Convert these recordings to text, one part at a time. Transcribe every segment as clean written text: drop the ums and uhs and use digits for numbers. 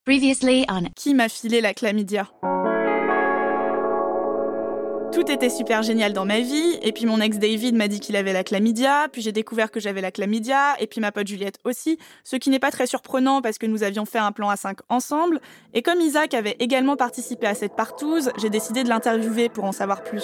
Previously on Qui m'a filé la chlamydia? Tout était super génial dans ma vie, et puis mon ex David m'a dit qu'il avait la chlamydia, puis j'ai découvert que j'avais la chlamydia, et puis ma pote Juliette aussi, ce qui n'est pas très surprenant parce que nous avions fait un plan à 5 ensemble, et comme Isaac avait également participé à cette partouze, j'ai décidé de l'interviewer pour en savoir plus.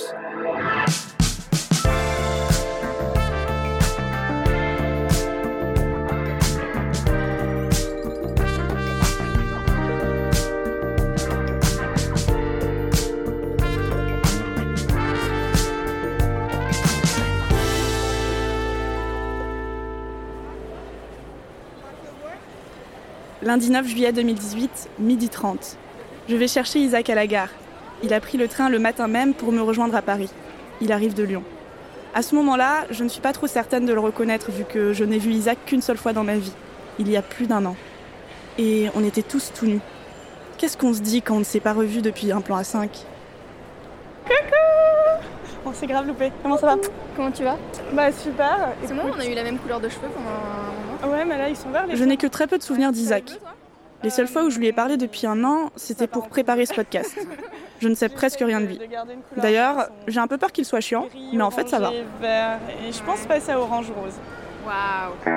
Lundi 9 juillet 2018, 12h30. Je vais chercher Isaac à la gare. Il a pris le train le matin même pour me rejoindre à Paris. Il arrive de Lyon. À ce moment-là, je ne suis pas trop certaine de le reconnaître vu que je n'ai vu Isaac qu'une seule fois dans ma vie, il y a plus d'1 an. Et on était tous tout nus. Qu'est-ce qu'on se dit quand on ne s'est pas revus depuis un plan à 5? Coucou! On s'est grave loupé. Comment ça va? Comment tu vas? Bah super. C'est bon, on a eu la même couleur de cheveux pendant un moment. Ouais, mais là ils sont verts. Je n'ai que très peu de souvenirs d'Isaac. Les seules fois où je lui ai parlé depuis 1 an, c'était pour préparer ce podcast. Je ne sais presque rien de lui. D'ailleurs, j'ai un peu peur qu'il soit chiant, mais en fait ça va. Vert, et je pense passer à orange-rose. Waouh!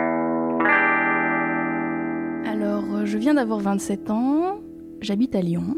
Alors, je viens d'avoir 27 ans, j'habite à Lyon.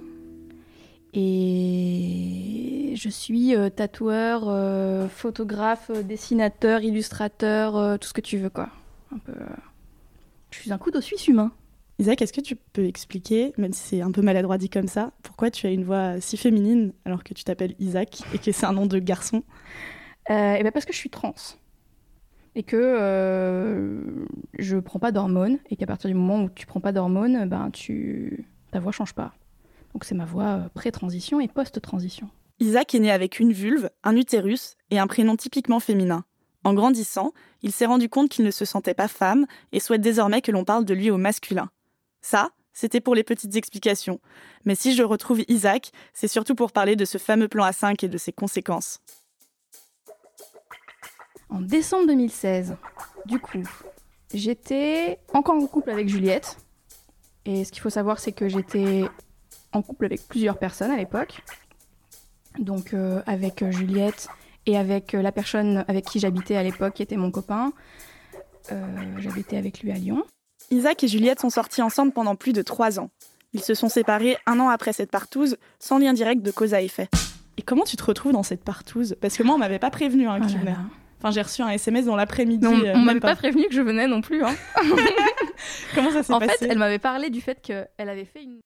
Et je suis tatoueur, photographe, dessinateur, illustrateur, tout ce que tu veux, quoi. Un peu. Je suis un couteau suisse humain. Isaac, est-ce que tu peux expliquer, même si c'est un peu maladroit dit comme ça, pourquoi tu as une voix si féminine alors que tu t'appelles Isaac et que c'est un nom de garçon? Et ben parce que je suis trans. Et que je prends pas d'hormones. Et qu'à partir du moment où tu prends pas d'hormones, ta voix change pas. Donc c'est ma voix pré-transition et post-transition. Isaac est né avec une vulve, un utérus et un prénom typiquement féminin. En grandissant, il s'est rendu compte qu'il ne se sentait pas femme et souhaite désormais que l'on parle de lui au masculin. Ça, c'était pour les petites explications. Mais si je retrouve Isaac, c'est surtout pour parler de ce fameux plan à 5 et de ses conséquences. En décembre 2016, du coup, j'étais encore en couple avec Juliette. Et ce qu'il faut savoir, c'est que j'étais en couple avec plusieurs personnes à l'époque. Donc avec Juliette et avec la personne avec qui j'habitais à l'époque, qui était mon copain. J'habitais avec lui à Lyon. Isaac et Juliette sont sortis ensemble pendant plus de 3 ans. Ils se sont séparés 1 an après cette partouze, sans lien direct de cause à effet. Et comment tu te retrouves dans cette partouze? Parce que moi, on m'avait pas prévenu que tu venais. Enfin, j'ai reçu un SMS dans l'après-midi. Non, on m'avait pas prévenu que je venais non plus. Hein. Comment ça s'est passé? En fait, elle m'avait parlé du fait qu'elle avait fait une...